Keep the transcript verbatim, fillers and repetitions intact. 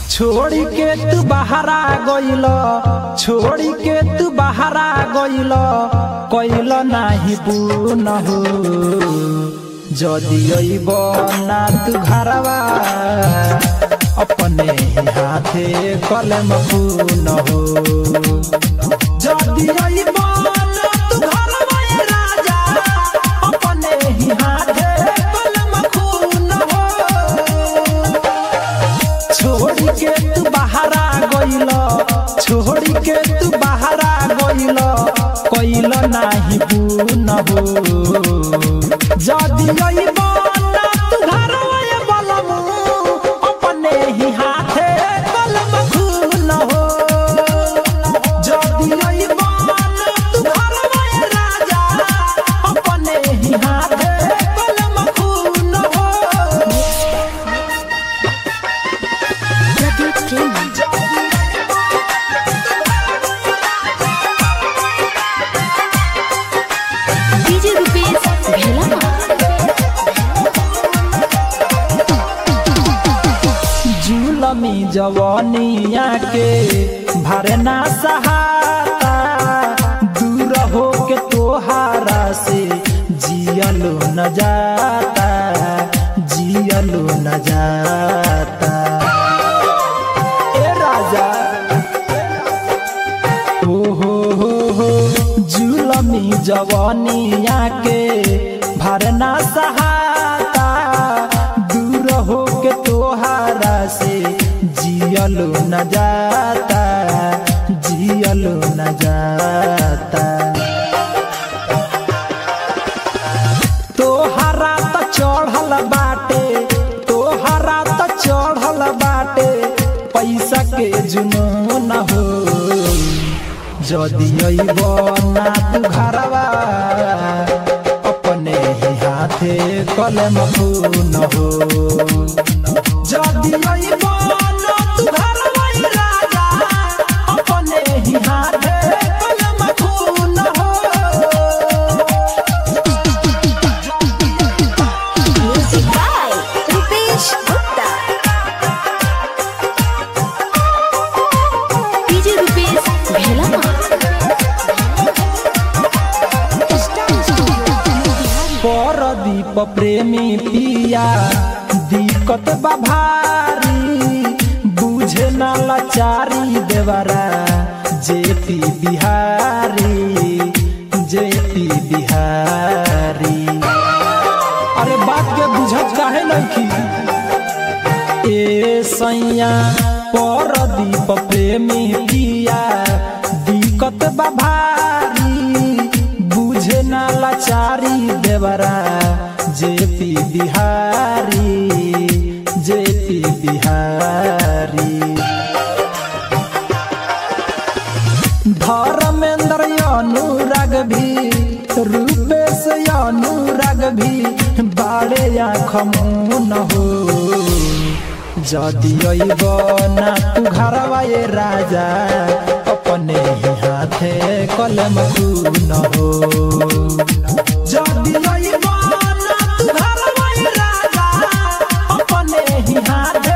छोड़ी के तू बहरा गइल छोड़ी के तू बहरा गइल कइल नाही पून हो जदि अइब ना तू घरवा अपने ही हाथे कलम पून हो जदि अइब ना तू घरवा राजा अपने ही हाथे कलम पून हो छोड़ी के तू बहरा गइल छोड़ी के तू बहरा गइल कइल नाही पून हो जदि अइब ना तू घरवा बलमु अपने ही हाथे कलम खून हो जदि अइब ना तू घरवा राजा अपने ही हाथे कलम खून हो डीजे रुपेश भेला जुलमी जवानिया के भरना सहाता दूर हो के तोहारा से जियलो न जाता जियलो न जाता ए राजा हो हो हो हो जुलमी जवानिया के भरना सहाता दूर हो के तोहारा से जियलो न जाता जियलो न जाता तोहरा त चढ़ल बाटे तोहरा त चढ़ल बाटे पैसा के जुनून हो जदि अइब ना तू घरवा अपने ही हाथे कलम खून हो जदि अइब ना तू घरवा राजा अपने ही हाथे कलम खून हो music by Rupesh Gupta DJ Rupesh भेला परदीप प्रेमी पिया दिक्कत बा भारी बुझे ना लाचारी देवरा जेपी बिहारी जेपी बिहारी अरे बात के बुझत काहे नहीं ए सैया परदीप प्रेमी पिया दिक्कत बा भारी बुझे ना लाचारी देवरा जेपी बिहारी जेपी बिहारी धर्मेंद्र अनुराग भी रूपेश अनुराग भी बाड़े आँख मुन हो जदि अइब ना तू घरवा राजा अपने ही हाथे कलम खून हो जदि अइब ना तू घरवा राजा अपने ही हाथे